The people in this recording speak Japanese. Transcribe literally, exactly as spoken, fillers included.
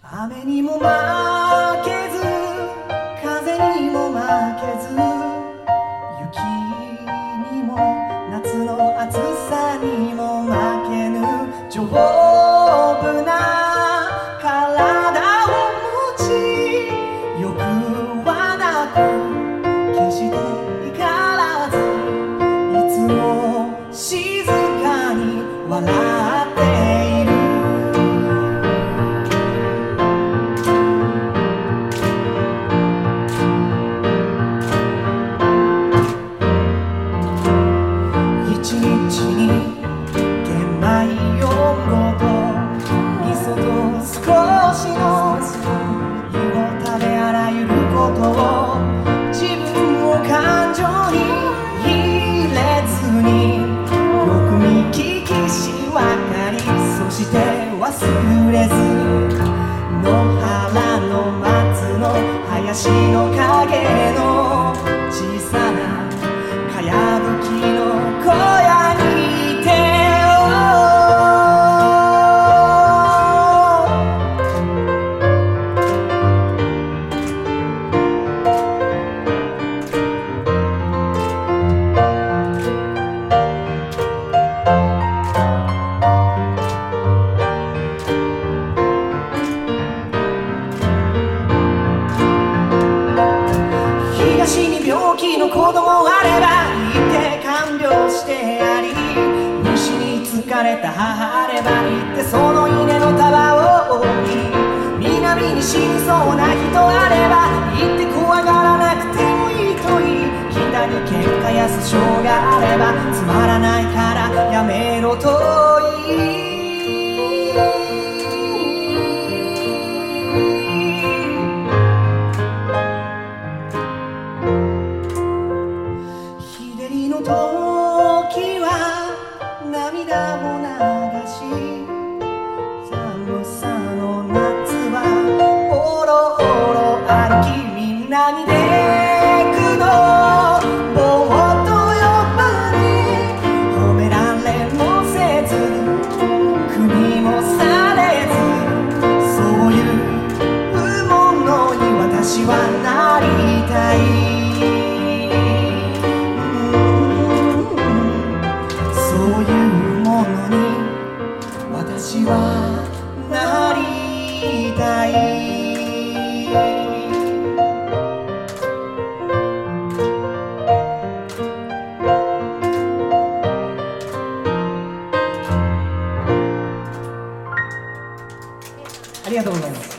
雨にも負けず風にも負けず雪にも夏の暑さにも負けぬ丈夫な体を持ち欲はなく決して怒らずいつも静かに笑っている一日に玄米よんごと味噌と少しの湯を食べあらゆることを自分を感情に入れずによく見聞きし分かりそして忘れず野原の松の林の影の小さなかやぶきの小屋にいて東に病気の子供あればいて看病してやり西に疲れた母あれば行ってその稲の束を折り南に死にそうな人あれば行って怖がらなくてもいいといい北に喧嘩や訴訟があればつまらないからやめろと言い日照りの時は涙を流し寒さの夏はおろおろ歩きみんなに出くのぼーっと呼ばれ褒められもせず国もされずそういうものに私はなりたいそういうものに私はなりたいありがとうございます。